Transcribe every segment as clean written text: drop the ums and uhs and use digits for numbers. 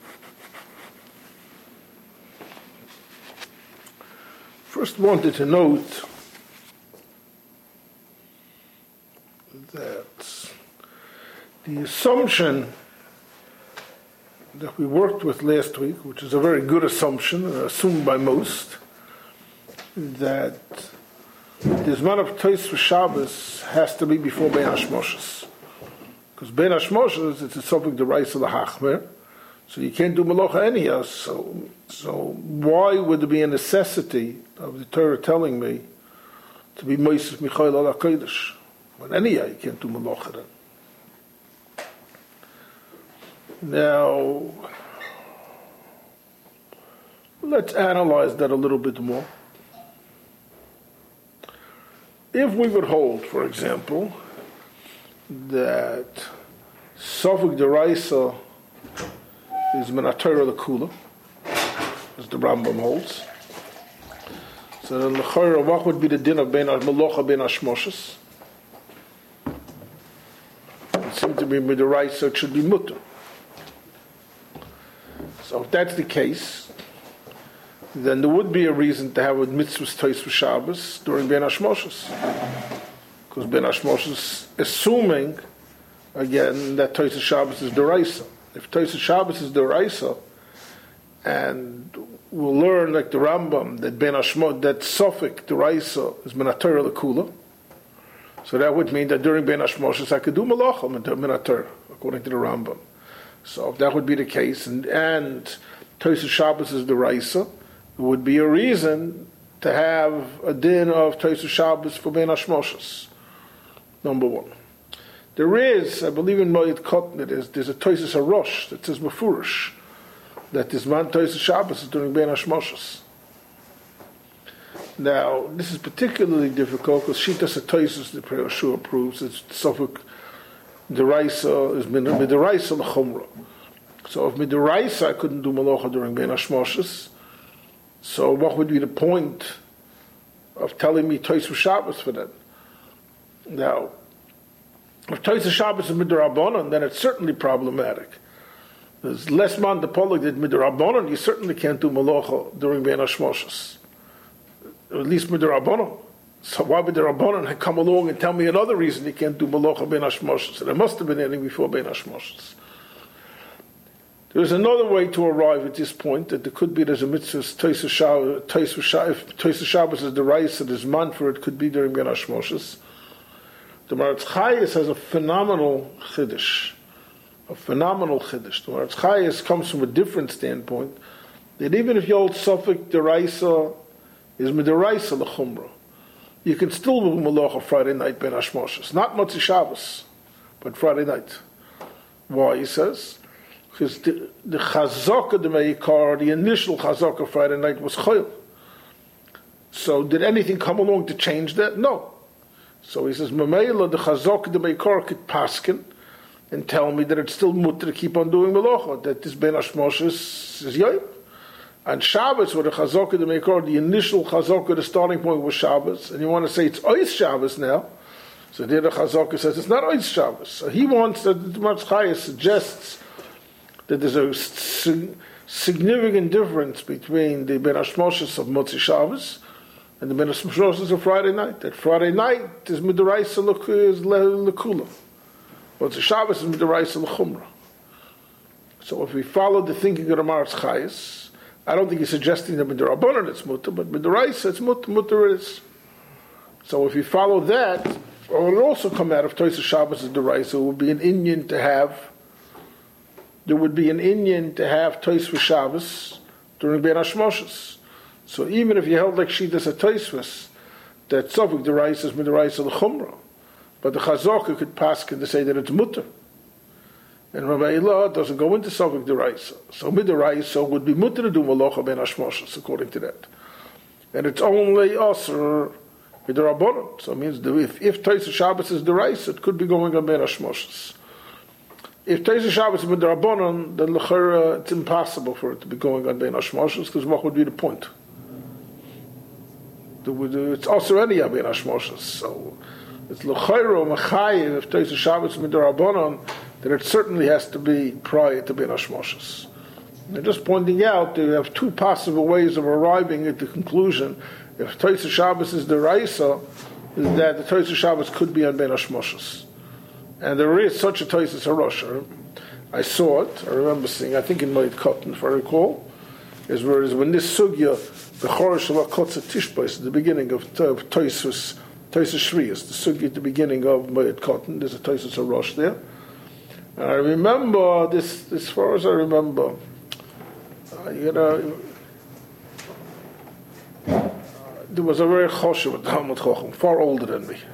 First, wanted to note that the assumption that we worked with last week, which is a very good assumption, assumed by most, that the Zman of Tois for Shabbos has to be before Bein Hashmoshes. Because Bein Hashmoshes, it's a subject of Reis of the Hachmer, so you can't do Melacha anyhow. So why would there be a necessity of the Torah telling me to be Moisef Michael al HaKodesh? But anyhow, you can't do Melacha then. Now, let's analyze that a little bit more. If we would hold, for example, that Sofik Deraisa is Menatayra L'Kula, as the Rambam holds, so then L'Chayra, what would be the din of Melocha Ben Hashmoshes? It seemed to be Midaraisa, it should be Mutter. So if that's the case, then there would be a reason to have a mitzvahs tois for Shabbos during Ben Hashmoshes. Because Ben Hashmoshes, assuming, again, that tois of Shabbos is Deraisa. If tois of Shabbos is Deraisa, and we'll learn, like the Rambam, that Ben Hashmoshes, that Sofik Deraisa is Menatayra L'Kula, so that would mean that during Ben Hashmoshes I could do Malacha Menatayra, according to the Rambam. So if that would be the case, and tois of Shabbos is Deraisa, there would be a reason to have a din of tois of Shabbos for Ben Hashmoshes. Number one. There is, I believe in Moed Kotner, there's a tois of Harosh that says Mefurish, that this man tois of Shabbos is during Ben Hashmoshes. Now, this is particularly difficult because Shitas HaToisus, the Pei Yehoshua proves, it's Sofik Deraisa is Midaraisa L'Chumra. So if Midaraisa I couldn't do Melacha during Ben Hashmoshes, so what would be the point of telling me Tois of Shabbos for that? Now, if Tois of Shabbos is Midarabonon, then it's certainly problematic. There's less man the polik that Midarabonon, you certainly can't do Melacha during Ben Hashmoshes. At least Midarabonon. So why would the Rabbanon come along and tell me another reason you can't do Melacha Ben Hashmoshes? So there must have been anything before Ben Hashmoshes. There's another way to arrive at this point, that there could be there's a mitzvah, Tois of Shabbos is the rice, and there's man for it, could be during Ben Hashmoshes. The Maratz Chayes has a phenomenal chiddush. The Maratz Chayes comes from a different standpoint, that even if you hold Sofik Deraisa is Midaraisa L'Chumra, you can still do Melacha Friday night Ben Hashmoshes. Not Motzi Shabbos, but Friday night. Why, he says? Because the Chazaka, the Meikar, the initial Chazaka Friday night was Chayil. So did anything come along to change that? No. So he says, Mamela, the Chazaka, the Meikar could paskin and tell me that it's still mutter to keep on doing Melacha, that this Ben Hashmoshes is Yom. And Shabbos, where the Chazaka, the Meikar, the initial Chazaka, the starting point was Shabbos, and you want to say it's Ois Shabbos now, so there the Chazaka says it's not Ois Shabbos. So he wants that the Maratz Chayes suggests that there's a significant difference between the Ben Hashmoshes of Motzi Shabbos and the Ben Hashmoshes of Friday night. That Friday night is Midaraisa L'Kula. Motzi Shabbos is Midaraisa L'Chumra. So if we follow the thinking of the Maratz Chayes, I don't think he's suggesting that Midarabonon it's mutter, but Midaraisa it's mutter it is. So if you follow that, it will also come out of Tois of Shabbos and Deraisa, it would be an inyan to have. There would be an inyan to have Tois for Shabbos during Ben Hashmoshes. So even if you held like Shitas HaToisvus, that Sofik Deraisa is Midaraisa L'Chumra, but the Chazaka could paskin to say that it's mutter. And Rabbi Ilah doesn't go into Sofik Deraisa. So Midaraisa would be mutter to do Melacha Ben Hashmoshes, according to that. And it's only Asr Midarabonon. So it means if Tois of Shabbos is Deraisa, it could be going on Ben Hashmoshes. If Tois of Shabbos is Midarabonon, then L'chera, it's impossible for it to be going on Ben Hashmoshes, because what would be the point? It's Asr Aniyah Ben Hashmoshes. So it's L'chera or Machayev, if Tois of Shabbos is Midarabonon, then it certainly has to be prior to Ben Hashmoshes. I'm just pointing out that we have two possible ways of arriving at the conclusion. If Tosefos Shabbos is the Raisa, that the Tosefos Shabbos could be on Ben Hashmoshes. And there is such a Tosefos HaRosh. I saw it, I remember seeing, I think in Moed Katan, if I recall, is when this sugya, the Chorosh of HaKotza Tishbais, at the beginning of Tosefos Shviyas, the sugya at the beginning of Moed Katan, there's a Tosefos HaRosh there. And I remember this, as far as I remember, there was a very choshev with Talmud Chacham, far older than me.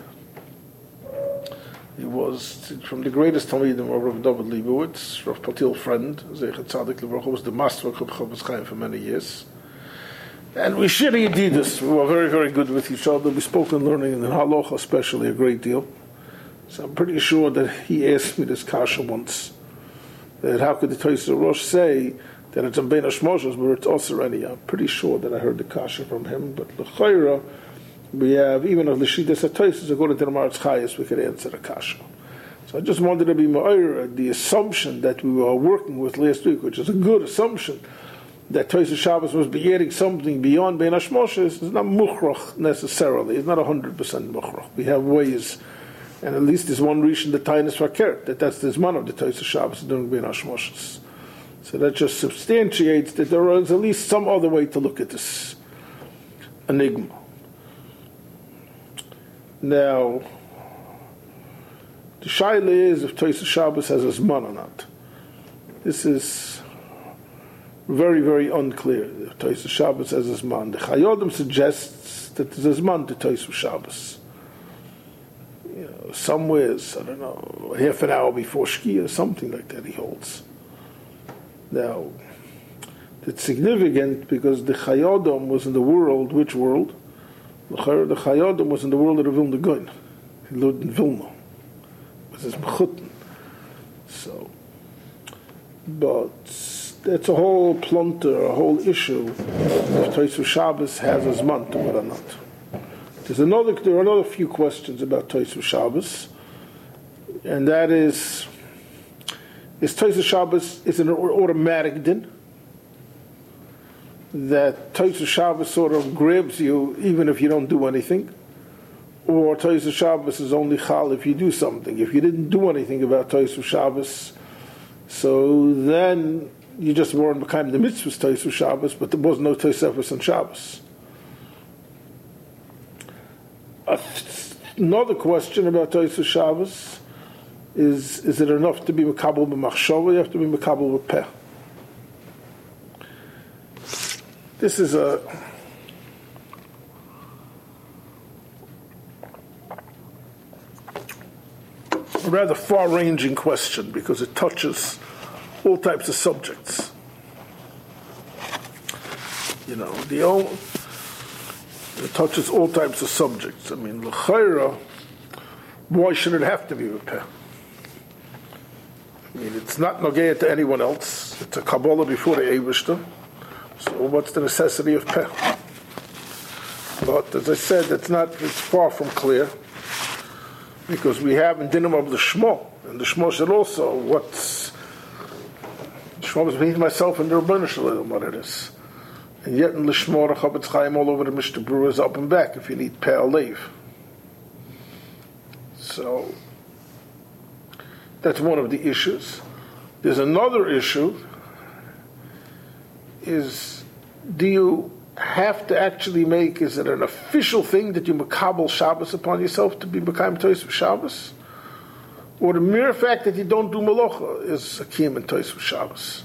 He was from the greatest Talmidim of Rav David Leibowitz, Rav Patil friend, Zeichet Tzadik Levrach, was the master of Chavetz Chaim for many years. And we shared Yedidus. We were very, very good with each other. We spoke in learning, and in Halacha especially, a great deal. So I'm pretty sure that he asked me this kasha once, that how could the Tosefos HaRosh say that it's on Ben Hashmoshes, where it's also any. I'm pretty sure that I heard the kasha from him, but l'chayra, we have, even of the L'Shidas HaTosefos, according to the Maratz Chayes, we could answer the kasha. So I just wanted to be ma'ir the assumption that we were working with last week, which is a good assumption, that Tosefos Shabbos was be adding something beyond Ben Hashmoshes, is not mukhrach necessarily, it's not 100% mukhrach. We have ways, and at least there's one reason, the Tainus Vakert, that's the Zman of the Tosefos Shabbos during Ben Hashmoshes. So that just substantiates that there is at least some other way to look at this enigma. Now, the shaila is if Tosefos Shabbos has a Zman or not. This is very, very unclear. If Tosefos Shabbos has a Zman. The Chayodim suggests that there's a Zman to Tosefos Shabbos. Somewheres, I don't know, half an hour before Shkia, something like that he holds. Now, it's significant because the Chayodim was in the world, which world? The Chayodim was in the world of the Vilna Gaon. He lived in Vilna. It was his mechutin. So, but that's a whole plunter, a whole issue if Tosefos Shabbos has a Zman to it or not. There are another few questions about Tosefos Shabbos, and that is Tosefos Shabbos is an automatic din, that Tosefos Shabbos sort of grabs you even if you don't do anything, or Tosefos Shabbos is only chal if you do something. If you didn't do anything about Tosefos Shabbos, so then you just weren't becoming the mitzvahs Tosefos Shabbos, but there was no Tosefos on Shabbos. Another question about Tosefos Shabbos is it enough to be mekabel b'machshava? You have to be mekabel with peh. This is a rather far-ranging question because it touches all types of subjects. It touches all types of subjects. I mean, l'chayra, why should it have to be with peh? I mean, it's not nogeya to anyone else. It's a Kabbalah before the Eibishter. So what's the necessity of peh? But as I said, it's far from clear. Because we have in Dinim of the Shmo, and the Shmo said also, the Shmo is beneath myself and the Rabbanu Shalom, what it is. And yet in Lishmor, Chavetz Chaim all over the Mishnah Berurah is up and back if you need peh alev. So that's one of the issues. There's another issue, is do you have to actually is it an official thing that you makabel Shabbos upon yourself to be Mekayim Tosefos Shabbos? Or the mere fact that you don't do Melacha is a kiyum in Tosefos Shabbos?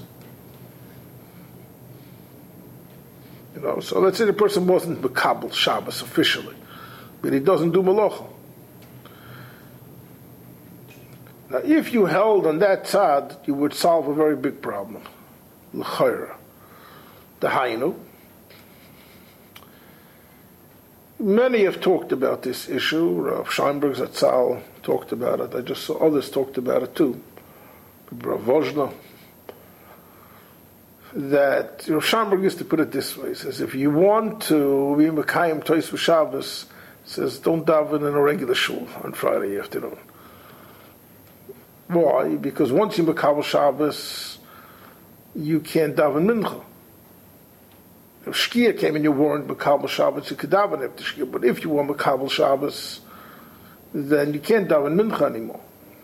So let's say the person wasn't Mekabel Shabbos officially, but he doesn't do Melacha. Now, if you held on that tzad, you would solve a very big problem. L'chayra. The Hainu. Many have talked about this issue. Rav Scheinberg Zatzal talked about it. I just saw others talked about it too. Rav Vozhna. That Rav Scheinberg used to put it this way. He says, if you want to be Mekayim Tosefos Shabbos, he says, don't daven in a regular shul on Friday afternoon. Why? Because once you Mekabel Shabbos, you can't daven mincha. If Shkia came and you weren't Makabel Shabbos, you could daven after Shkia. But if you were Makabel Shabbos, then you can't daven mincha anymore.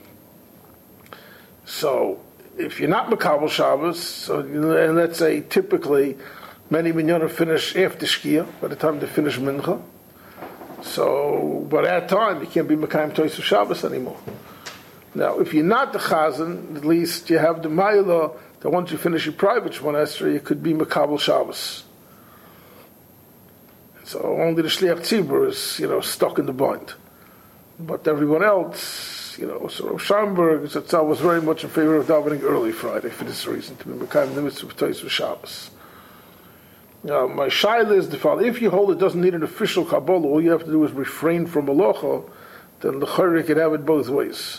So, if you're not Makabel Shabbos, so, and let's say typically many minyanim finish after Shkia, by the time they finish mincha. So, by that time, you can't be Makayim Tois of Shabbos anymore. Now, if you're not the Chazan, at least you have the Ma'ila that once you finish your private Shemona Esrei, you could be Makabel Shabbos. So only the Shliach Tzibur is, stuck in the bind. But everyone else, so Rav Scheinberg Zatzal was very much in favor of davening early Friday for this reason, to be Makayim the mitzvah of Tois of Shabbos. Now, my shaila is the following: if you hold it doesn't need an official Kabbalah, all you have to do is refrain from Malacha, then the Chayre could have it both ways.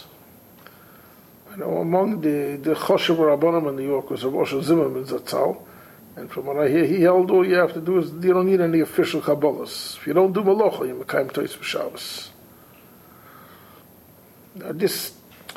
Among the Choshev Rabbanim in New York was Rav Osher Zimmerman Zatzal, and from what I hear, he held all you have to do is you don't need any official Kabbalahs. If you don't do Malacha, you Mekayim Tois Shabbos. Now this,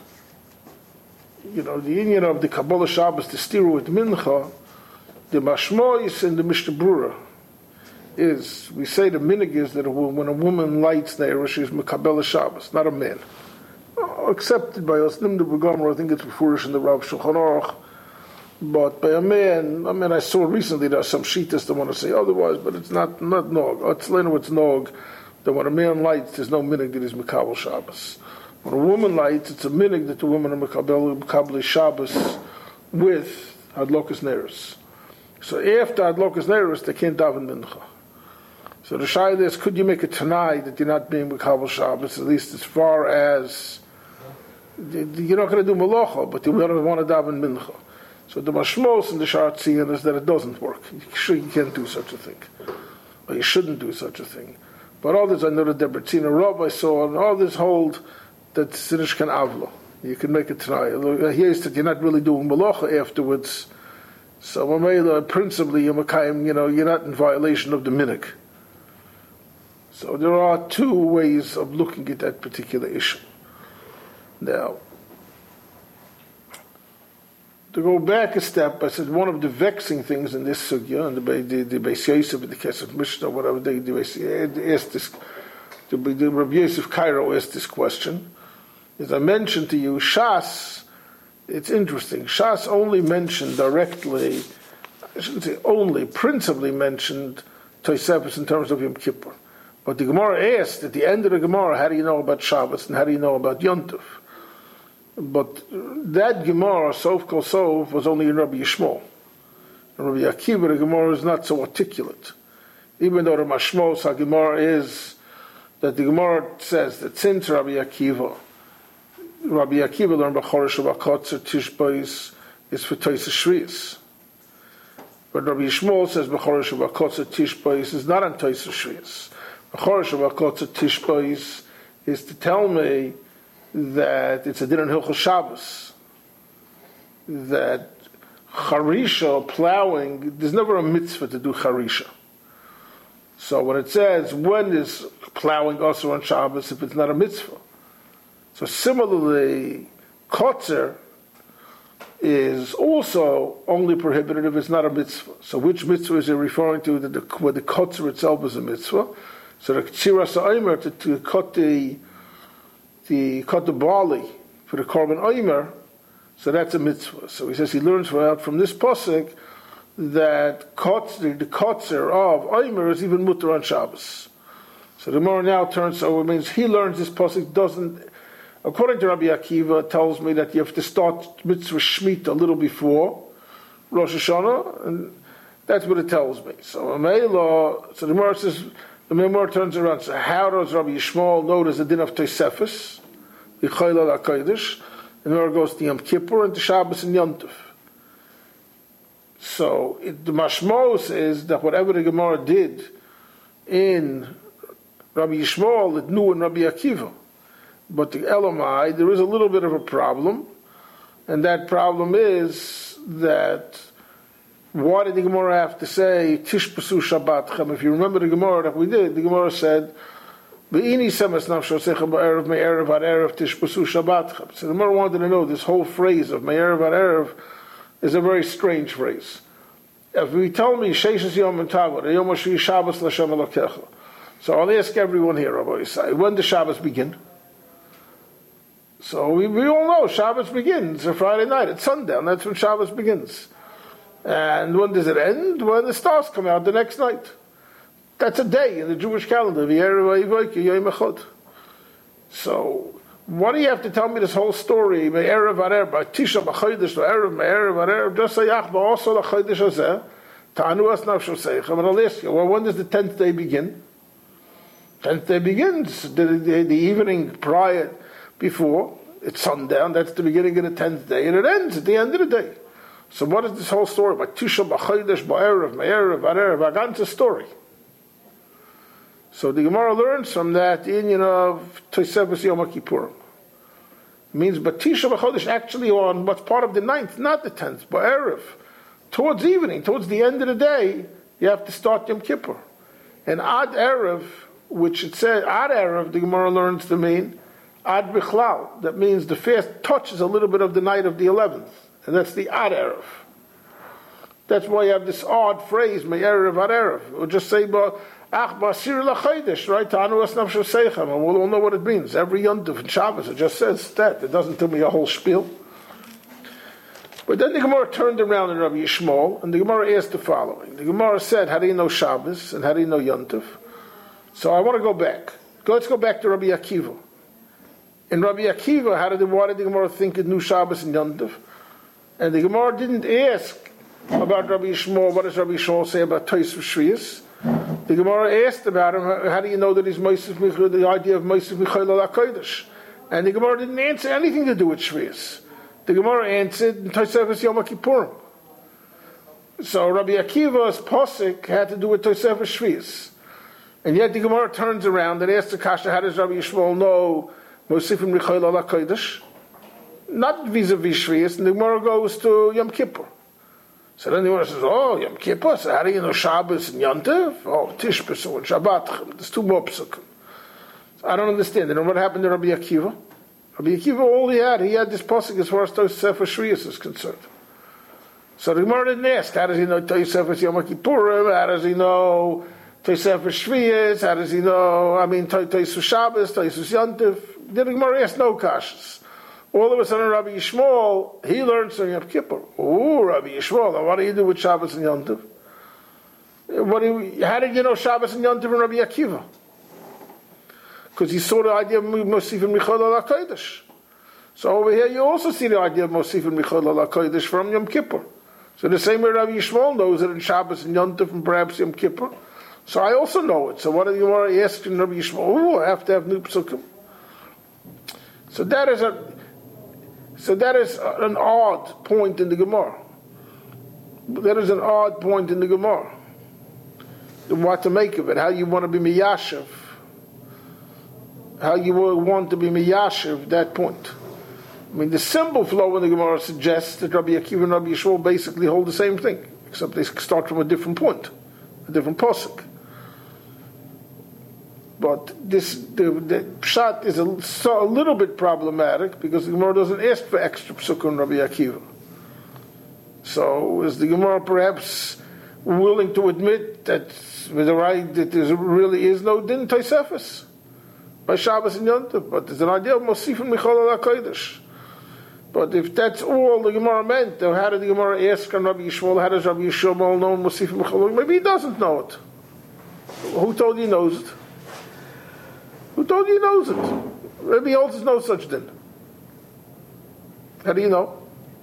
the union of the Kabbalah Shabbos, the stiru with Mincha, the Mashmois and the Mishnah Brura is, we say the minig is that when a woman lights there, she is Mekabel Shabbos, not a man. Accepted by us, Nimdu Begomer, I think it's before in the Rav Shulchan Aruch, but by a man, I saw recently there are some shitas that want to say otherwise, but it's not nog. It's nog, that when a man lights, there's no minig that is Mekabel Shabbos. When a woman lights, it's a minig that the woman are Mekabel Shabbos with Adlokas Neros. So after Adlokas Neros, they can't daven mincha. So the shayla is, could you make a tanai that you're not being Mekabel Shabbos, at least as far as you're not going to do malacha, but you don't want to daven mincha. So the mashmos and the sharatzian is that it doesn't work. You can't do such a thing, or you shouldn't do such a thing. But others, I know that the Bertzina Rav I saw, and others hold that sinish can avla. You can make a tanai. Here is that you're not really doing malacha afterwards. So principally, you're not in violation of the minig. So there are two ways of looking at that particular issue. Now, to go back a step, I said one of the vexing things in this sugya, and the Beis Yosef and the Kesef Mishnah, whatever they asked this, the Rabbi Yosef Cairo asked this question, as I mentioned to you, Shas, it's interesting, Shas only mentioned directly, I shouldn't say only, principally mentioned Tosefos in terms of Yom Kippur. But the Gemara asked at the end of the Gemara, how do you know about Shabbos and how do you know about Yom Tov? But that Gemara, Sof Kol Sof, was only in Rabbi Yishmael. In Rabbi Akiva, the Gemara is not so articulate. Even though the Mashmos HaGemara is that the Gemara says that since Rabbi Akiva learned B'chorish V'Kotzer Tishbais is for Tois Shvius. But Rabbi Yishmael says B'chorish V'Kotzer Tishbais is not on Tois Shvius. B'chorish V'Kotzer Tishbais is to tell me that it's a din on Hilchos Shabbos, that charisha, plowing, there's never a mitzvah to do charisha. So when it says, when is plowing also on Shabbos if it's not a mitzvah? So similarly, kotzer is also only prohibited if it's not a mitzvah. So which mitzvah is it referring to? Where the kotzer itself is a mitzvah. So the ktsiras ha'omer, to cut the barley for the korban omer, so that's a mitzvah. So he says he learns out from this pasuk that the kotzer of omer is even mutter on Shabbos. So the Gemara now turns, so it means he learns this pasuk doesn't, according to Rabbi Akiva, tells me that you have to start mitzvah Shemitah a little before Rosh Hashanah, and that's what it tells me. So the Gemara says, the Gemara turns around, so how does Rabbi Yishmael know there's a din of Tosefos, the Chayla HaKodesh, and there goes to Yom Kippur and to Shabbos and Yom Tov. So the Mashmos is that whatever the Gemara did in Rabbi Yishmael, it knew in Rabbi Akiva. But the Elamai, there is a little bit of a problem, and that problem is that why did the Gemara have to say Tishpasu Shabbatchem? If you remember the Gemara that we did, the Gemara said Ve'ini semes nafsho sechem ba'erev me'erev ad erev tishpasu Shabbatchem. So the Gemara wanted to know this whole phrase of me'erev ad erev, is a very strange phrase. If we tell me Sheishes Yom and Tavor, Yom HaShvi Shabbos L'Shem Elokecha, so I'll ask everyone here, Rabbi Yisai, when does Shabbos begin? So we all know Shabbos begins on Friday night at sundown. That's when Shabbos begins. And when does it end? When the stars come out the next night. That's a day in the Jewish calendar. So what do you have to tell me this whole story? Me'erev arev, b'tisha b'chodesh, me'erev arev, just say yach ba'oso l'chodesh hazeh, ta'anu as nafsho seichem, and I'll ask you, well, when does the 10th day begin? 10th day begins the evening prior, before, it's sundown, that's the beginning of the 10th day, and it ends at the end of the day. So what is this whole story? B'tisha b'chodesh, ba'erev, me'erev arev, a ganze story. So the Gemara learns from that union of Tosefes Yom Kippurim. It means Batisha B'Chodesh actually on what's part of the 9th, not the 10th, but Erev. Towards evening, towards the end of the day, you have to start Yom Kippur. And Ad Erev, which it says, Ad Erev, the Gemara learns to mean Ad Bichlal. That means the fast touches a little bit of the night of the 11th. And that's the Ad Erev. That's why you have this odd phrase, May Erev Ad Erev. We'll just say, Ach basir l'chaydish, right? Ta'anu as nafsho seichem, and we'll all know what it means. Every yontif and Shabbos, it just says that. It doesn't tell me a whole spiel. But then the Gemara turned around in Rabbi Yishmael, and the Gemara asked the following. The Gemara said, how do you know Shabbos, and how do you know yontif? So I want to go back. Let's go back to Rabbi Akiva. In Rabbi Akiva, why did the Gemara think it knew Shabbos and yontif? And the Gemara didn't ask about Rabbi Yishmael, what does Rabbi Yishmael say about Tais V'Shviyas? The Gemara asked about him, how do you know that he's Mosif Michal, the idea of Mosif Michal al HaKodesh? And the Gemara didn't answer anything to do with Shvius. The Gemara answered in Tosefes Yom Kippurim. So Rabbi Akiva's posik had to do with Tosefes Shvius. And yet the Gemara turns around and asks the Kasha, how does Rabbi Yishmael know Mosif Michal al HaKodesh? Not vis-a-vis Shvius, and the Gemara goes to Yom Kippur. So then the Gemara says, oh, Yom Kippur, so how do you know Shabbos and Yontif? Oh, Tishbis and Shabbat, there's two more psukim. So I don't understand. And what happened to Rabbi Akiva? Rabbi Akiva, all he had this pasuk as far as Tosefes Shvius is concerned. So the Gemara didn't ask, how does he know Tosefes Yom Kippurim? How does he know Tosefes Shvius? How does he know, Tosefes Shabbos, Tosefes Yontif? The Gemara asked no kashas. All of a sudden, Rabbi Yishmael, he learns from Yom Kippur. Oh, Rabbi Yishmael, what do you do with Shabbos and Yontif? How did you know Shabbos and Yontif and Rabbi Akiva? Because he saw the idea of Mosif and Michal al HaKodesh. So over here, you also see the idea of Mosif and Michal al HaKodesh from Yom Kippur. So the same way Rabbi Yishmael knows it in Shabbos and Yontif and perhaps Yom Kippur. So I also know it. So what do you want to ask Rabbi Yishmael? Oh, I have to have new psukim. So that is an odd point in the Gemara. That is an odd point in the Gemara. What to make of it? How you want to be miyashiv? How you want to be miyashiv that point? The simple flow in the Gemara suggests that Rabbi Akiva and Rabbi Yishmael basically hold the same thing, except they start from a different point, a different posuk. But the pshat is a little bit problematic because the Gemara doesn't ask for extra psukim on Rabbi Akiva. So is the Gemara perhaps willing to admit that there really is no din Tosefes by Shabbos and Yontif, but there's an idea of Mosif and Michal al HaKodesh. But if that's all the Gemara meant, then how did the Gemara ask on Rabbi Yishmael? How does Rabbi Yishmael know Mosif and Michal? Maybe he doesn't know it. Who told you he knows it? Who told you he knows it? Maybe he holds no such din. How do you know?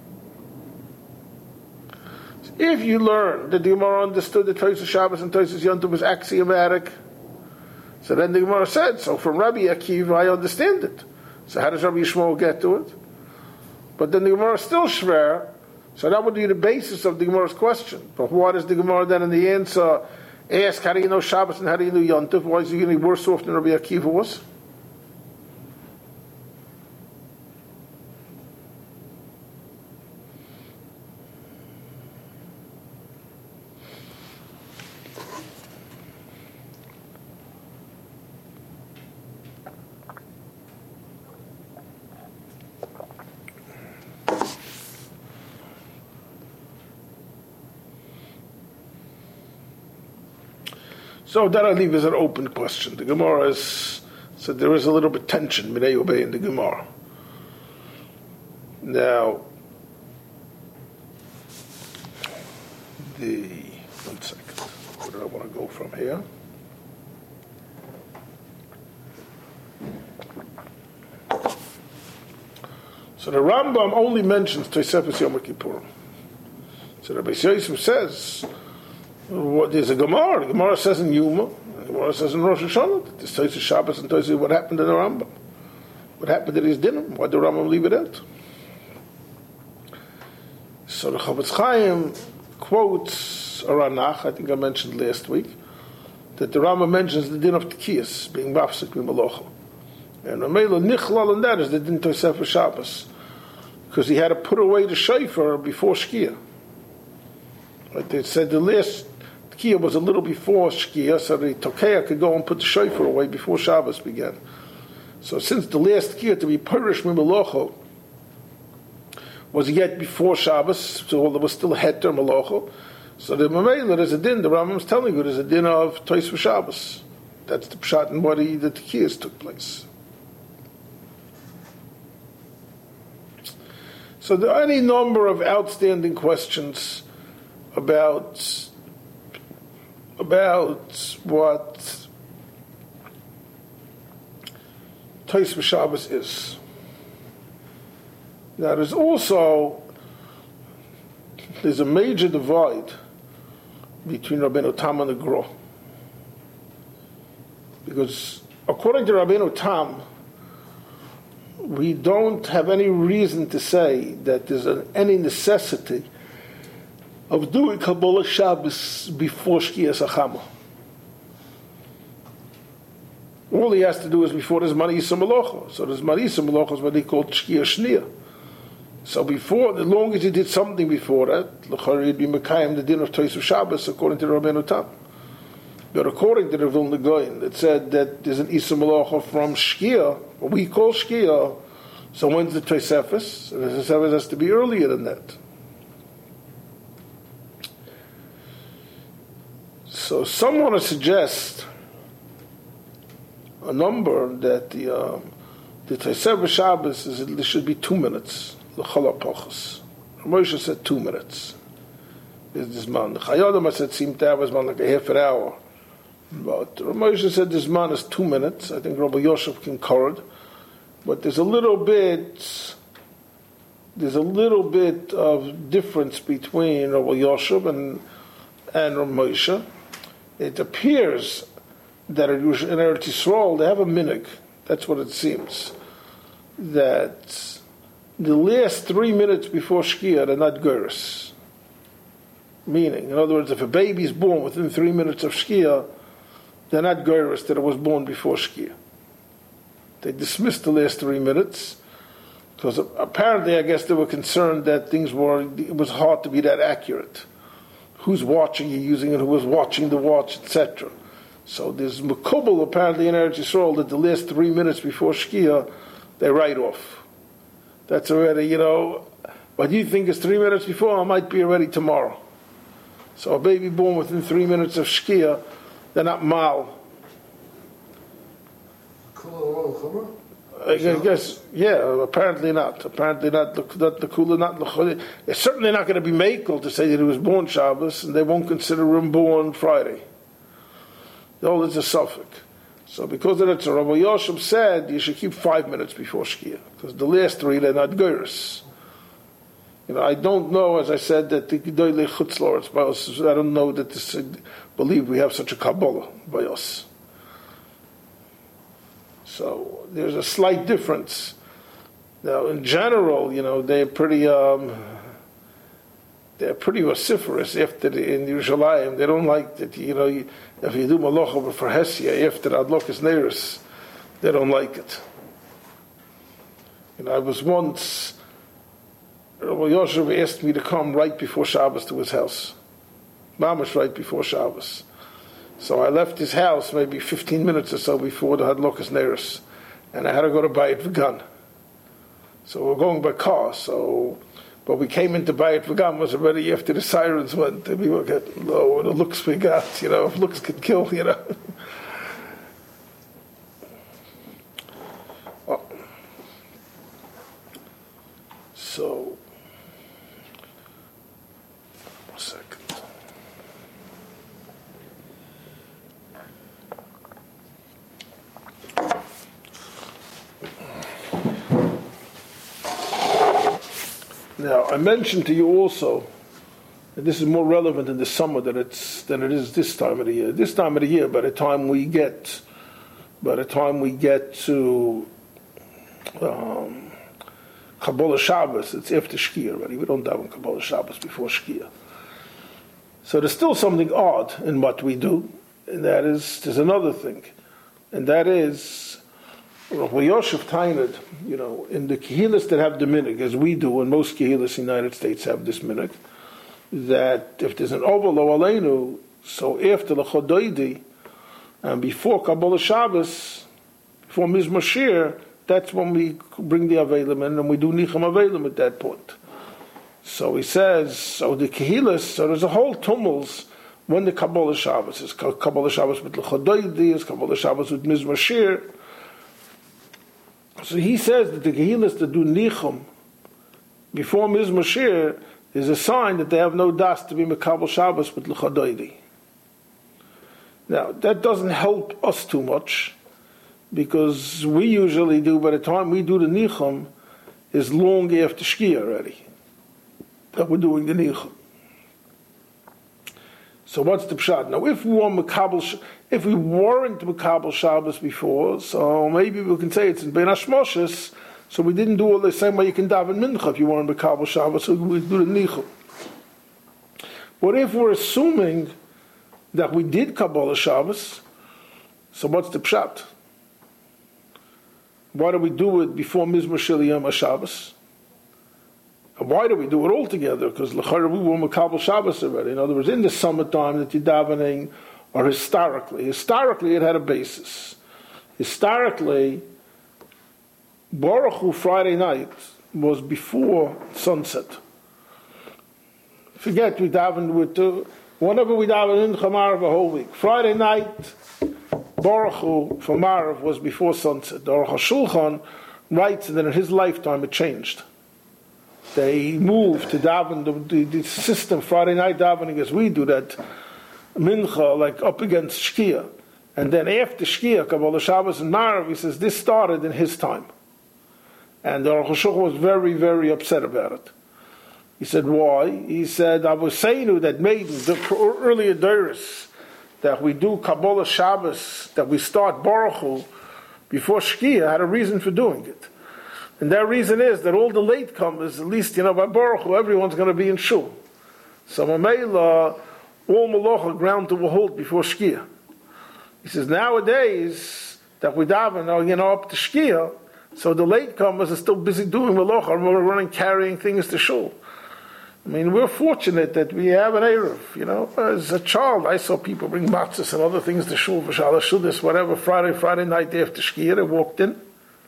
If you learn that the Gemara understood that Tosefes Shabbos and Tosefes Yontif was axiomatic, so then the Gemara said, so from Rabbi Akiva I understand it. So how does Rabbi Yishmael get to it? But then the Gemara is still shver, so that would be the basis of the Gemara's question. But why does the Gemara then in the answer ask, how do you know Shabbos and how do you know Yontif? Why is he getting worse off than Rabbi Akiva was? So that I leave as an open question. The Gemara is, so there is a little bit tension, Minei Ubei, in the Gemara. Now, one second, where do I want to go from here? So the Rambam only mentions Tosefes Yom Kippurim. So Rabbi Yosef says, there's a Gemara. The Gemara says in Yuma, the Gemara says in Rosh Hashanah, this Tosefes Shabbos and Tosefes, what happened in the Rambam? What happened at his dinner? Why did the Rambam leave it out? So the Chofetz Chaim quotes a Ranach, I think I mentioned last week, that the Rambam mentions the din of Tekiyas, being mafsek b'malocha. And Ramela Nichlal, and that is the din Tosefes Shabbos, because he had to put away the shofar before Shkia. Like they said, the last Tekiyah was a little before Shkia, so the Tokeah could go and put the shofar away before Shabbos began. So since the last Tekiyah to be Perish Mimalocha was yet before Shabbos, so there was still Heter Malocha, so the Mamela, there's a din, the Rambam is telling you, there's a din of Tosefes Shabbos. That's the pshat and what the Tekiyahs took place. So there are any number of outstanding questions about what Tosefes Shabbos is. Now there's a major divide between Rabbeinu Tam and the Gra. Because according to Rabbeinu Tam, we don't have any reason to say that there's any necessity of doing Kabbalah Shabbos before Shkiyas Achama. All he has to do is before there's Marisa Malocha. So there's Marisa Malocha is what they call Shkiyah Shnia. So before, as long as he did something before that, l'chari he'd be Mekayim the din of Tosefes Shabbos according to Rabbeinu Tam. But according to the Vilna Gaon, it said that there's an Isa Malocha from Shkia, what we call Shkia. So when's the Tosefes? And the Tosefes has to be earlier than that. So some want to suggest a number that the Tosefes Shabbos it should be 2 minutes. L'chol ha'pachos. Moshe said 2 minutes. Is this man? The Chayyim said seemed to have as man like a half an hour. But Moshe said this man is 2 minutes. I think Rabbi Yosef concurred. But there's a little bit of difference between Rabbi Yosef and Rabbi Moshe. It appears that in Eretz Yisrael they have a minhag. That's what it seems. That the last 3 minutes before Shkia they're not gerus. Meaning, in other words, if a baby is born within 3 minutes of Shkia, they're not gerus that it was born before Shkia. They dismissed the last 3 minutes because apparently, I guess they were concerned that it was hard to be that accurate. Who's watching you using it? Who was watching the watch, etc. So there's Mekubal apparently in Eretz Yisrael that the last 3 minutes before Shkia they write off. That's already, what you think is 3 minutes before, I might be already tomorrow. So a baby born within 3 minutes of Shkia, they're not mal. I guess, yeah, apparently not. Apparently not the kula, not the. They're certainly not going to be makel to say that he was born Shabbos, and they won't consider him born Friday. All is a suffix. So because of that, so Rabbi Yosef said you should keep 5 minutes before Shkia, because the last 3 they're not gerus. I don't know, as I said, that the Gedolei Chutz La'aretz, I don't know that believe we have such a Kabbalah by us. So there's a slight difference. Now, in general, they're pretty vociferous in Yerushalayim. They don't like that. If you do malacha for Hesia after Adlokas Neiros, they don't like it. I was once. Rabbi Yosef asked me to come right before Shabbos to his house. Mamash right before Shabbos. So I left his house maybe 15 minutes or so before the Hadlokas Neiros. And I had to go to Bayit V'gan. So we're going by car. So But we came into Bayit V'gam was already after the sirens went, and we were getting low, and the looks we got, if looks could kill, Oh. So, 1 second. Now, I mentioned to you also, and this is more relevant in the summer than it is this time of the year. This time of the year, by the time we get to Kabbalah Shabbos, it's after Shkia already. We don't daven Kabbalah Shabbos before Shkia. So there's still something odd in what we do, and that is, there's another thing, and that is, Rav Yosef Tainad, in the Kehilas that have the minhag, as we do, and most Kehilas in the United States have this minhag, that if there's an Oval Lo Aleinu, so after the Chodoidi, and before Kabbalah Shabbos, before Mizmor Shir, that's when we bring the Avelim in, and we do Nicham Avelim at that point. So he says, so the Kehilas, so there's a whole tumult when the Kabbalah Shabbos is. Kabbalah Shabbos with the Chodoidi, is Kabbalah Shabbos with Mizmor Shir. So he says that the Kehilas that do Nichum before Mizmor Shir is a sign that they have no das to be Mekabel Shabbos with L'chadoidi. Now, that doesn't help us too much, because we usually do, by the time we do the Nichum, is long after Shkia already, that we're doing the Nichum. So what's the pshat? Now, if we weren't Mekabel Shabbos before, so maybe we can say it's in Ben Hashmoshes, so we didn't do all the same way you can daven Mincha if you weren't Mekabel Shabbos, so we do the Nichum. But if we're assuming that we did Kabbalah Shabbos, so what's the pshat? Why do we do it before Mizmor Shel Yom HaShabbos? And why do we do it all together? Because l'chara we were Mekabel Shabbos already. In other words, in the summertime that you're davening, or historically it had a basis. Historically, Baruch Hu Friday night was before sunset. Forget we davened with whenever we davened in Chamarav a whole week. Friday night, Baruch Hu for Marav was before sunset. The Aruch HaShulchan writes that in his lifetime it changed. They moved to daven the system Friday night davening as we do, that mincha like up against Shkia, and then after Shkia, Kabbalah Shabbos and Marav, he says this started in his time, and the Aruch HaShulchan was very, very upset about it. He said, why? He said, I was saying that maiden, the earlier Deiris, that we do Kabbalah Shabbos, that we start Baruch Hu before Shkia, had a reason for doing it. And that reason is that all the latecomers, at least, by Baruch Hu, everyone's going to be in Shul. So Mamela, all Malacha ground to a halt before Shkia. He says, nowadays, that we daven, up to Shkia, so the latecomers are still busy doing Malacha, and we're running, carrying things to Shul. I mean, we're fortunate that we have an Erev, As a child, I saw people bring matzahs and other things to Shul, V'shala Shudas, whatever, Friday night after Shkia, they walked in.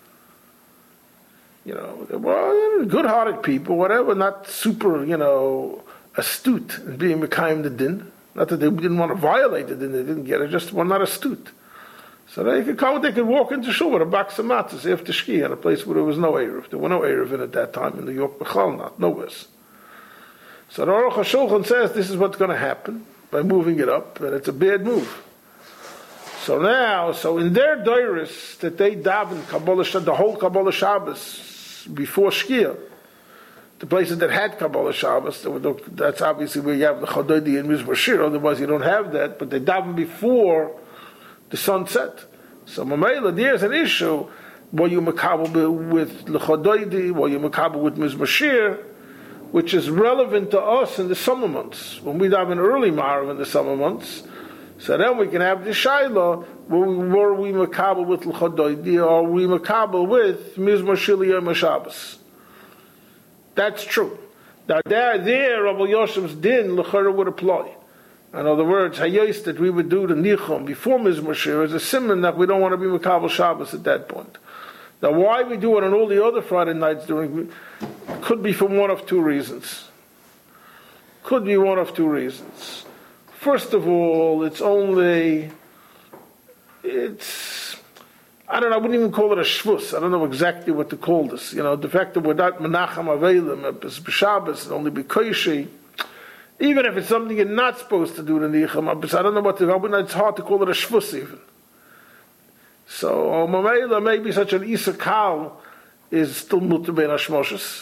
They were good-hearted people, whatever, not super, astute in being Mekayim the Din. Not that they didn't want to violate it, and they didn't get it, just were not astute. So they could walk into Shul with a box of matzahs after Shkia in a place where there was no Erev. There were no Erev in at that time in New York, Bechal, not, nowhere. So the Aruch HaShulchan says this is what's going to happen by moving it up, and it's a bad move. So in their Deiris that they daven the whole Kabbalah Shabbos before Shkia, the places that had Kabbalah Shabbos, that's obviously where you have the Chododi and Mizmor Shir, otherwise you don't have that, but they daven before the sunset. So Mamela, there's an issue, were you Mekabel with the Chododi, were you Mekabel with Mizmor Shir, which is relevant to us in the summer months. When we daven early Marav in the summer months, so then we can have the Shaila, were we Mekabel with L'chadoidi, or we Mekabel with Mizmor Shel Yom HaShabbos. That's true. Now there Rabbi Yoshev's din L'chara would apply. In other words, Hayos that we would do the Nichum before Mizmor Shir is a simon that we don't want to be Mekabel Shabbos at that point. Now, why we do it on all the other Friday nights could be for one of two reasons. Could be one of two reasons. First of all, I wouldn't even call it a shvus. I don't know exactly what to call this. The fact that we're not menachem avelim, b'Shabbos, and only b'koishi, even if it's something you're not supposed to do in the nicham, I don't know it's hard to call it a shvus even. So, Mamela, maybe such an Isakal is still mutter ben hashmoshes.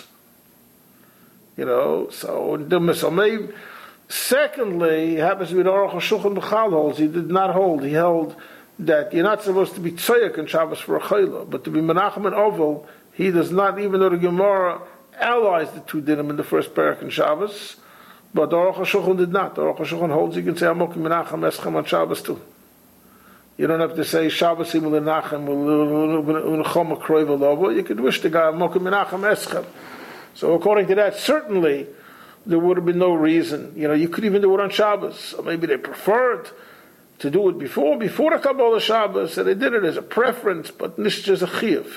So maybe. Secondly, it happens to be the Aruch HaShulchan B'chal holds. He did not hold. He held that you're not supposed to be tzoyak in Shabbos for a chayla, but to be menachem and oval, he does not, even though the Gemara allies the two dinim in the first parak in Shabbos, but the Aruch HaShulchan did not. The Aruch HaShulchan holds you can say amokim menachem eschem on Shabbos too. You don't have to say Shabbos imul menachem unchom akroiv alovo. You could wish the guy amokim menachem eschem. So according to that, certainly there would have been no reason. You could even do it on Shabbos. Or maybe they preferred to do it before the Kabbalah Shabbos, and they did it as a preference, but nicht as a chiyuv.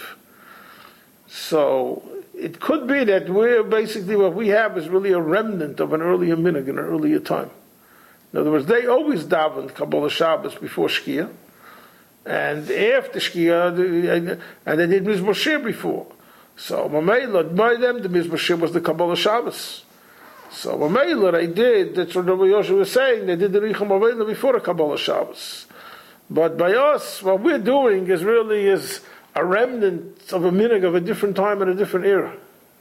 So it could be that what we have is really a remnant of an earlier minhag in an earlier time. In other words, they always davened Kabbalah Shabbos before Shkia, and after Shkia, and they did Mizmor Shir before. So Mamela, by them, the Mizmor Shir was the Kabbalah Shabbos. So Mamela, they did, that's what Rabbi Yosha was saying, they did the Richa Mamela before the Kabbalah Shabbos. But by us, what we're doing is a remnant of a minhag of a different time and a different era.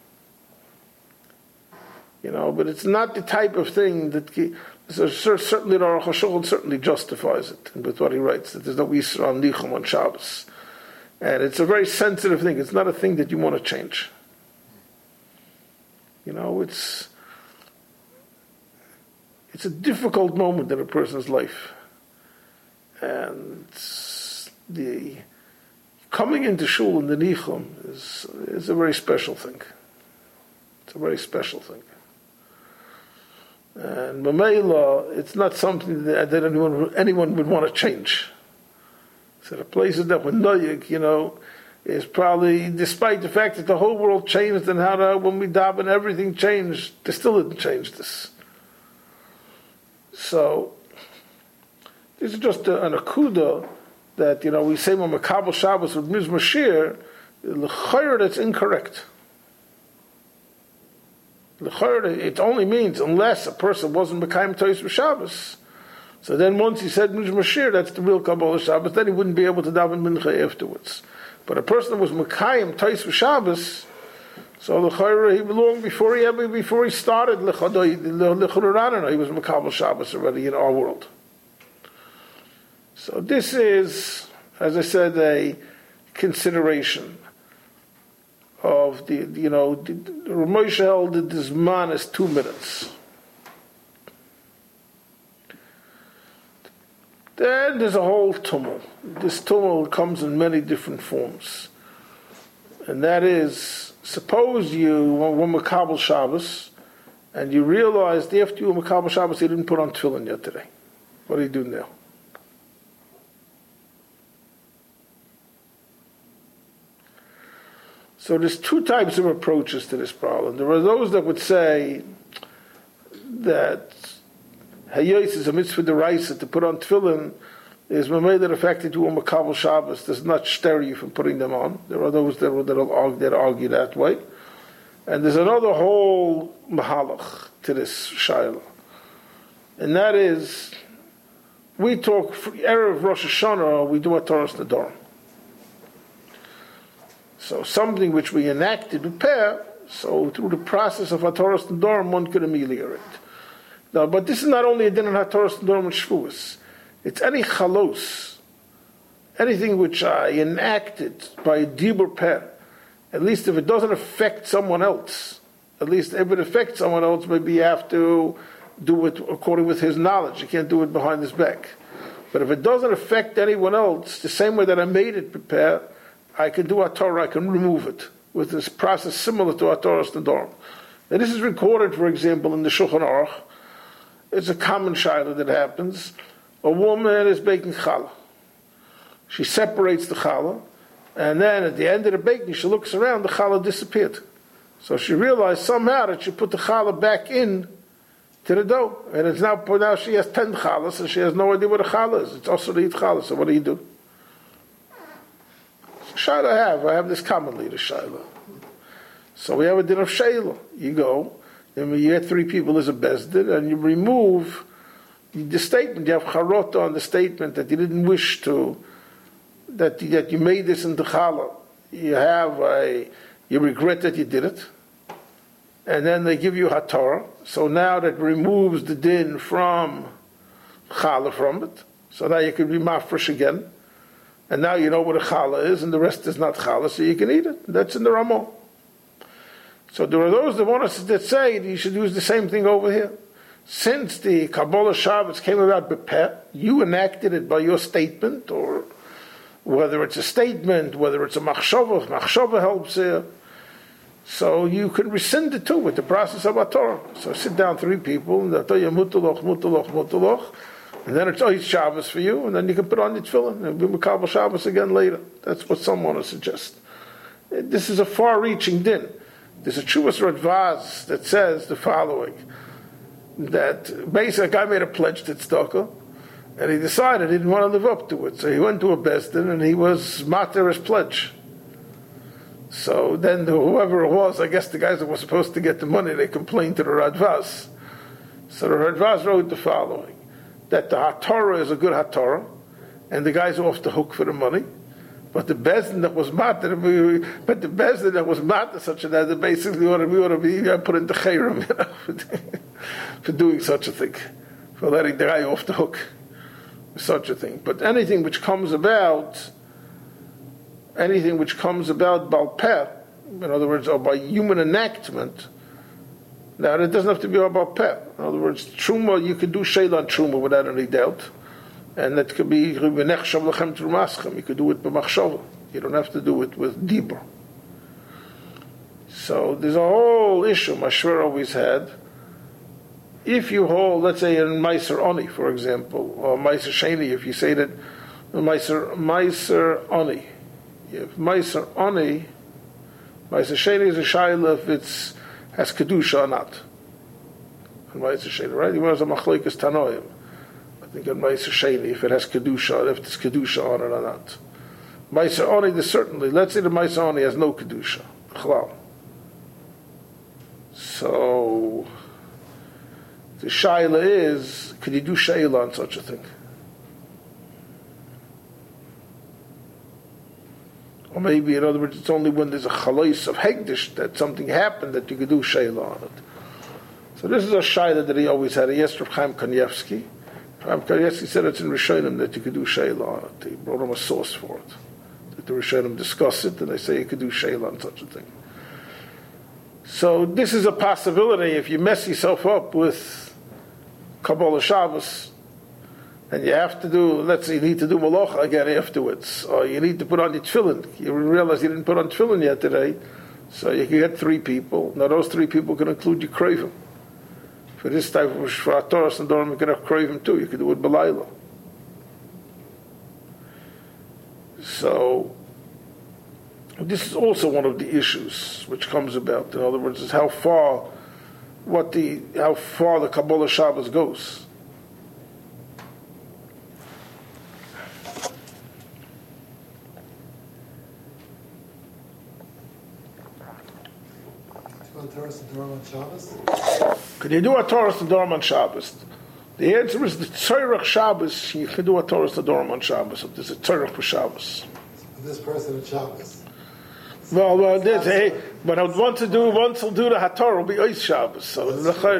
But it's not the type of thing that certainly the Aruch HaShulchan certainly justifies it, and with what he writes, that there's no Yisra on Nichum on Shabbos. And it's a very sensitive thing. It's not a thing that you want to change. It's a difficult moment in a person's life. And the coming into shul in the Nichum is a very special thing. It's a very special thing. And Mamela, it's not something that anyone would want to change. So the places that were noyig, is probably, despite the fact that the whole world changed and when we daven everything changed, they still didn't change this. So this is just an akuda that we say when Makabel Shabbos with Mizmor Shir, l'chayr that's incorrect. L'chayr it only means unless a person wasn't Mekayim Tois Shabbos. So then once he said Mizmor Shir, that's the real Kabbalah Shabbos, then he wouldn't be able to daven Mincha afterwards. But a person that was Mekayim Tois Shabbos, so l'chayr he belonged before he started l'chadoi, he was Makabel Shabbos already in our world. So this is, as I said, a consideration of the Moshe held that this man is 2 minutes. Then there's a whole tumult. This tumult comes in many different forms. And that is, suppose you were Makabel Shabbos, and you realized after you were Makabel Shabbos, you didn't put on tefillin yet today. What do you do now? So there's two types of approaches to this problem. There are those that would say that Hayos is a mitzvah deraisa to put on tefillin is mamei that affected you on Makabel Shabbos does not stir you from putting them on. There are those that argue that way. And there's another whole mahalach to this shayla. And that is, we talk, Erev Rosh Hashanah, we do a Torah Nedarim. So something which we enacted, repair, so through the process of HaTorah Nedarim, one could ameliorate. Now, but this is not only a din on HaTorah Nedarim and Shavuos. It's any chalos, anything which I enacted by a dibur peh, at least if it doesn't affect someone else, at least if it affects someone else, maybe you have to do it according with his knowledge. You can't do it behind his back. But if it doesn't affect anyone else, the same way that I made it prepare, I can do a Torah, I can remove it with this process similar to HaTorah Nedarim. Now this is recorded, for example, in the Shulchan Aruch. It's a common shayla that happens. A woman is baking challah. She separates the challah, And then at the end of the baking, she looks around, the challah disappeared. So she realized somehow that she put the challah back in to the dough. And it's now she has 10 challahs, and she has no idea what a challah is. It's also to eat challah, so what do? So shaila I have this commonly, the shaila. So we have a din of shaila. You go, and you get 3 people as a bezdin, and you remove the statement. You have charota on the statement that you didn't wish to, that you made this into challah. You regret that you did it. And then they give you hatorah. So now that removes the din from challah from it. So now you can be mafresh again. And now you know what a challah is, and the rest is not challah, so you can eat it. That's in the Ramah. So there are those that want us that say that you should use the same thing over here. Since the Kabbalah Shabbos came about b'peh, you enacted it by your statement, or whether it's a statement, whether it's a machshava helps here. So you can rescind it too with the process of a Torah. So sit down 3 people, and they'll tell you mutaloch, and then it's Ois Shabbos for you, and then you can put on your tefillin and be Makabal Shabbos again later. That's what some want to suggest. This is a far-reaching din. There's a Chuvas Radvaz that says the following, that basically a guy made a pledge to tzedakah, and he decided he didn't want to live up to it. So he went to a bezdin, and he was mater his pledge. So then whoever it was, I guess the guys that were supposed to get the money, they complained to the Radvaz. So the Radvaz wrote the following, that the hatorah is a good hatorah, and the guy's off the hook for the money. But the bezdin that was matter, such that basically we ought to be put into chayrim, for doing such a thing, for letting the guy off the hook for such a thing. But anything which comes about balpeh, in other words, or by human enactment, now it doesn't have to be about peh. In other words, truma, you could do sheila on truma without any doubt. And that could be, you could do it b'machshava. You don't have to do it with dibur. So there's a whole issue Mashver always had. If you hold, let's say in Meiser Oni, for example, or Meiser Sheni, if you say that Meiser Oni, if Meiser Oni, Meiser Sheni is a shayla if it has kedusha or not. And Meiser Sheni, right? He was a machlokes tanoim. I think on Meiser Sheni, if it has kedusha, if there's kedusha on it or not. Meiser Oni, there's certainly. Let's say the Meiser Oni has no kedusha, chlal. So the shayla is, could you do shayla on such a thing? Or maybe, in other words, it's only when there's a chalais of hegdish that something happened that you could do shayla on it. So this is a shayla that he always had. He asked Rav Chaim Kanievsky. Rav Chaim Kanievsky said it's in Rishonim that you could do shayla on it. He brought him a source for it. That the Rishonim discuss it, and they say you could do shayla on such a thing. So this is a possibility if you mess yourself up with Kabbalah Shabbos, and you have to do, let's say you need to do Malacha again afterwards, or you need to put on your tefillin. You realize you didn't put on tefillin yet today, so you can get 3 people. Now those 3 people can include your krovim. For this type of Shvat Torah and Dorim, you can have krovim too. You can do it B'layla. So this is also one of the issues which comes about. In other words, is how far the Kabbalah Shabbos goes. Could you do a Torah Sadorim on Shabbos? The answer is the Tzorach Shabbos. You can do a Torah Sadorim on Shabbos. If there's a Tzorach for Shabbos. For this person at Shabbos. Well, once he'll do the Hatorah, will be Ois Shabbos. So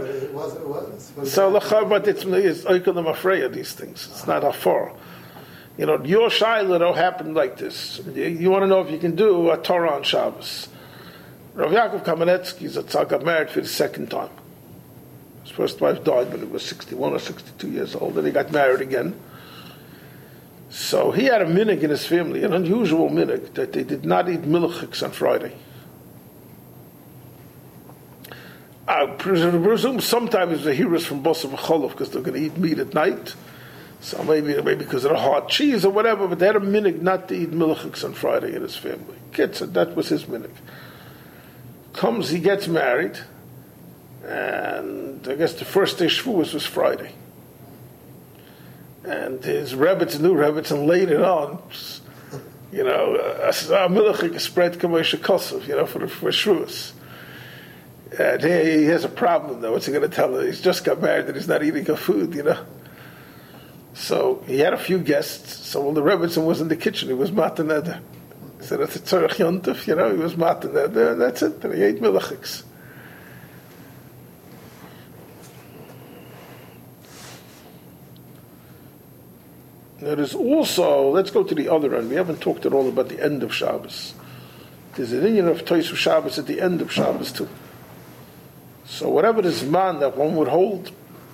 but it's Oikolim Afreya, these things. It's not Hafar. You know, your Shaila don't happen like this. You want to know if you can do a Torah on Shabbos. Rav Yaakov Kamenetsky is a tzad, got married for the 2nd time. His first wife died when he was 61 or 62 years old, and he got married again. So he had a minhag in his family, an unusual minhag, that they did not eat milchiks on Friday. I presume sometimes the heroes from Bosav Cholov, because they're going to eat meat at night, So maybe because of the hard cheese or whatever, but they had a minhag not to eat milchiks on Friday in his family. That was his minhag. He gets married, and I guess the first day Shavuos was Friday. And his Rebbetzin later on, milchik is spread kamosh kosov, for Shavuos. And he has a problem though. What's he going to tell her? He's just got married and he's not eating her food, So he had a few guests. So while the Rebbetzin was in the kitchen, he was mataneder. He said, it's a tzorach yontif, he was mataneder, and that's it. And he ate milchiks. There is also, let's go to the other end. We haven't talked at all about the end of Shabbos. There's an Indian of Tois Shabbos at the end of Shabbos too. So whatever the zman that one would hold,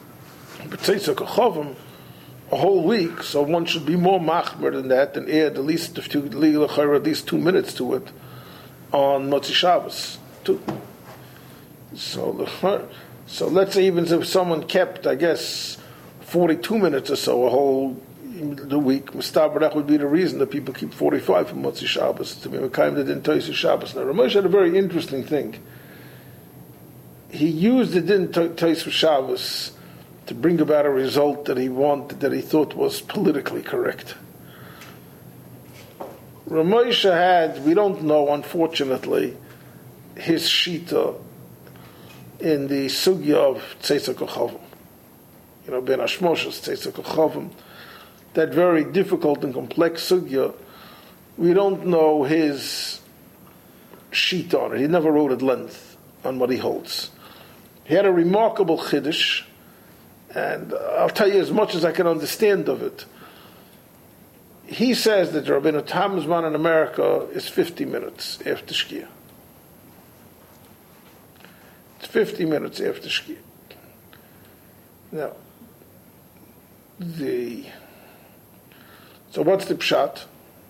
a whole week, so one should be more machmer than that and add at least 2 minutes to it on Motzi Shabbos too. So let's say even if someone kept, I guess, 42 minutes or so a whole the week, Mustabarach would be the reason that people keep 45 from Motzi Shabbos to be Mekayim the Din Tois Shabbos. Now Ramesh had a very interesting thing. He used the Din Tois Shabbos to bring about a result that he wanted, that he thought was politically correct. Ramosha we don't know, unfortunately, his shita in the sugya of Tzeitzak Kochavim. Ben Hashmoshes, Tzeitzak Kochavim, that very difficult and complex sugya, we don't know his shita on it. He never wrote at length on what he holds. He had a remarkable chiddush, and I'll tell you as much as I can understand of it. He says that Rabbeinu Tam's man in America is 50 minutes after Shkia. It's 50 minutes after Shkia. Now, so what's the pshat?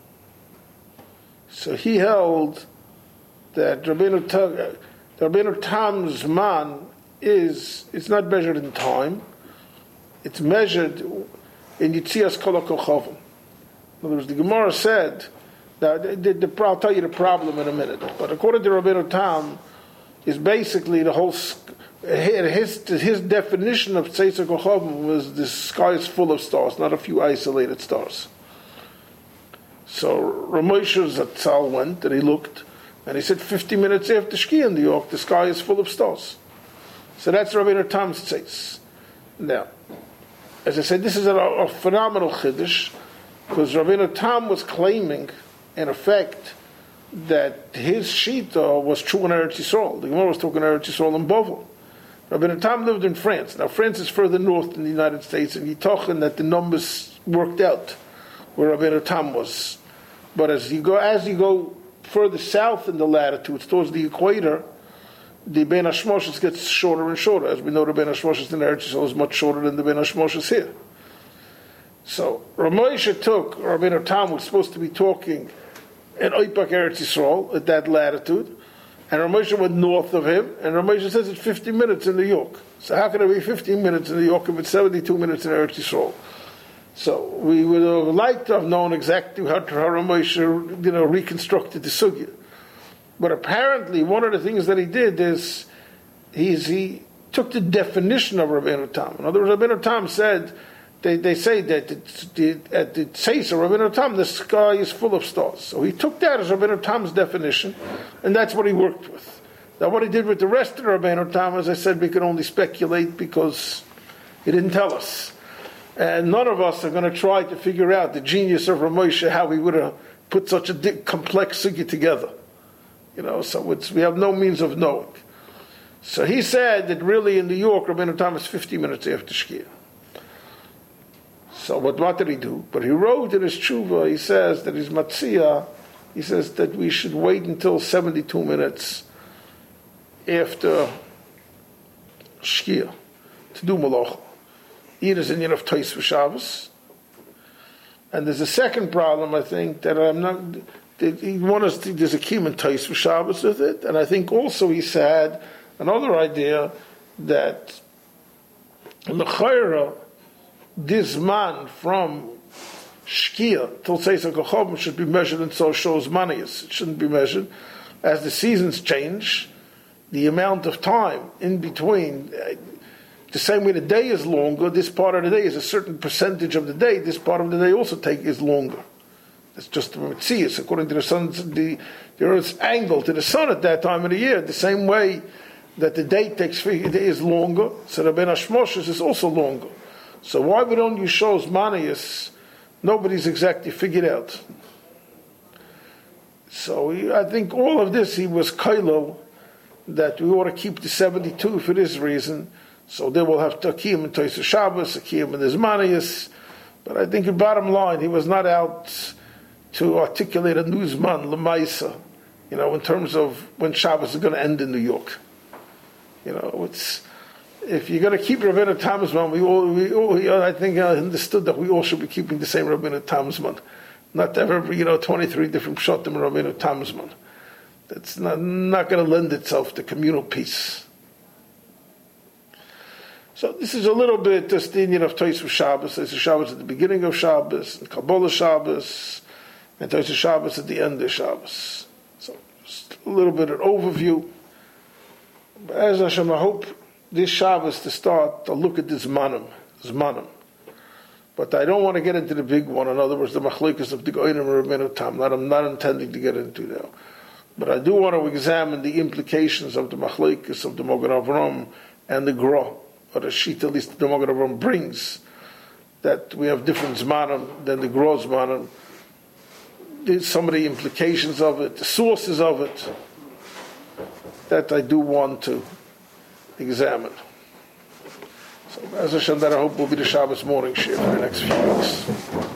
So he held that Rabbeinu Tam's man it's not measured in time, it's measured in Yitzias Kol HaKochavim. In other words, the Gemara said, I'll tell you the problem in a minute, but according to Rabbeinu Tam, is basically the whole, his definition of Tzeitzak Kochavim was the sky is full of stars, not a few isolated stars. So Ramosha Zatzal went and he looked, and he said 50 minutes after Shkia in New York, the sky is full of stars. So that's Rabbeinu Tam's tzitz. Now, as I said, this is a phenomenal chiddush, because Rabbeinu Tam was claiming, in effect, that his shita was true in Eretz Yisrael. The Gemara was talking Eretz Yisrael in Bovel. Rabbeinu Tam lived in France. Now, France is further north than the United States, and Yitochen that the numbers worked out where Rabbeinu Tam was. But as you go further south in the latitudes, towards the equator, the Ben Hashmoshes gets shorter and shorter. As we know, the Ben Hashmoshes in Eretz Yisrael is much shorter than the Ben Hashmoshes here. So Ramosha took, Rabbeinu Tam was supposed to be talking in Oipak Eretz Yisrael at that latitude, and Ramosha went north of him, and Ramosha says it's 50 minutes in New York. So how can it be 15 minutes in New York if it's 72 minutes in Eretz Yisrael? So we would have liked to have known exactly how Ramosha, reconstructed the sugya. But apparently, one of the things that he did is he took the definition of Rabbeinu Tam. In other words, Rabbeinu Tam said, they say that at the Tzeis of Rabbeinu Tam, the sky is full of stars. So he took that as Rabbeinu Tam's definition, and that's what he worked with. Now, what he did with the rest of Rabbeinu Tam, as I said, we can only speculate because he didn't tell us. And none of us are going to try to figure out the genius of Ramosha, how he would have put such a complex sugya together. So we have no means of knowing. So he said that really in New York, Rabbeinu Tam is 50 minutes after Shkia. So what did he do? But he wrote in his tshuva, he says that his matzia, he says that we should wait until 72 minutes after Shkia to do Malacha. Either is in of Tois V'Shabbos. And there's a second problem, I think, that I'm not... He wanted us to, there's a kiyum Tois V'Shabbos with it, and I think also he had another idea that l'chayra this man from Shkia till Tzeis HaKochavim should be measured in so shows manias. It shouldn't be measured. As the seasons change, the amount of time in between, the same way the day is longer, this part of the day is a certain percentage of the day, this part of the day also is longer. It's just the Metzias, according to the Earth's angle to the sun at that time of the year, the same way that the day is longer, so the Ben Hashmoshes is also longer. So why we don't use shows manias, nobody's exactly figured out. So I think all of this, he was kailo, that we ought to keep the 72 for this reason. So they will have Takiyim and Toisa Shabbos, Takiyim and his manias. But I think the bottom line, he was not out to articulate a newsman, Lamaisa, in terms of when Shabbos is going to end in New York. If you're going to keep Rabbeinu Tamzman, I think I understood that we all should be keeping the same Rabbeinu Tamzman. Not to have 23 different pshatim Rabbeinu Tamzman. That's not going to lend itself to communal peace. So this is a little bit just the Indian of Tosfos Shabbos. Tosfos Shabbos at the beginning of Shabbos, and Kabbalah Shabbos, and Tosfos Shabbos at the end of Shabbos. So just a little bit of an overview. But as Hashem, I hope this Shabbos to start to look at this Zmanim. But I don't want to get into the big one. In other words, the Machlokes of the Goyim and Rabbeinu Tam. I'm not intending to get into now. But I do want to examine the implications of the Machlokes of the Mogen Avram and the Gra, or the Shita, at least the Mogen Avram brings, that we have different Zmanim than the Gra Zmanim. Some of the implications of it, the sources of it, that I do want to examine. So, as Hashem, that I hope will be the Shabbos morning share for the next few weeks.